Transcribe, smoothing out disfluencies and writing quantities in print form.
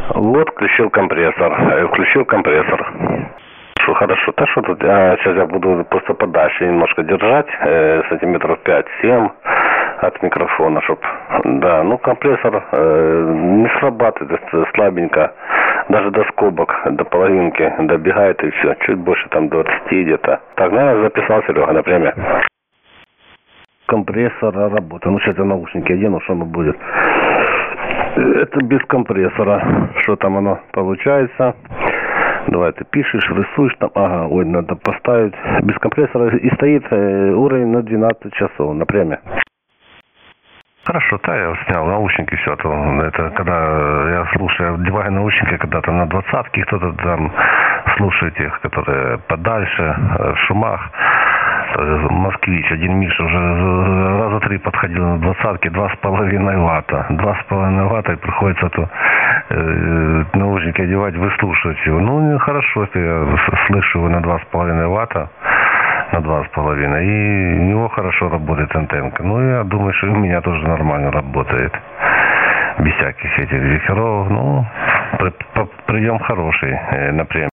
Вот, включил компрессор. Включил компрессор. Хорошо. Так что тут сейчас я буду просто подальше немножко держать, сантиметров 5-7 от микрофона, чтоб, да, ну компрессор не срабатывает, слабенько, даже до скобок, до половинки добегает и все, чуть больше там 20 где-то. Так, ну я записал, Серега, на время. Компрессор работает. Ну сейчас я наушники одену, что оно будет. Это без компрессора. Что там оно получается? Давай ты пишешь, рисуешь там. Ага, ой, надо поставить. Без компрессора и стоит уровень на 12 часов на премии. Хорошо, да, я снял наушники, все, то это когда я слушаю, одеваю наушники когда-то на 20-ки, кто-то там слушает тех, которые подальше, в шумах. Москвич, один Миша уже раза 3 подходил на 20-ки, 2,5 ватта. 2,5 ватта, и приходится то наушники одевать, выслушивать его. Ну, хорошо, если я слышу его на 2,5 ватта, на 2,5, и у него хорошо работает антенка. Ну, я думаю, что и у меня тоже нормально работает. Без всяких этих вихров. Ну, прием хороший, например.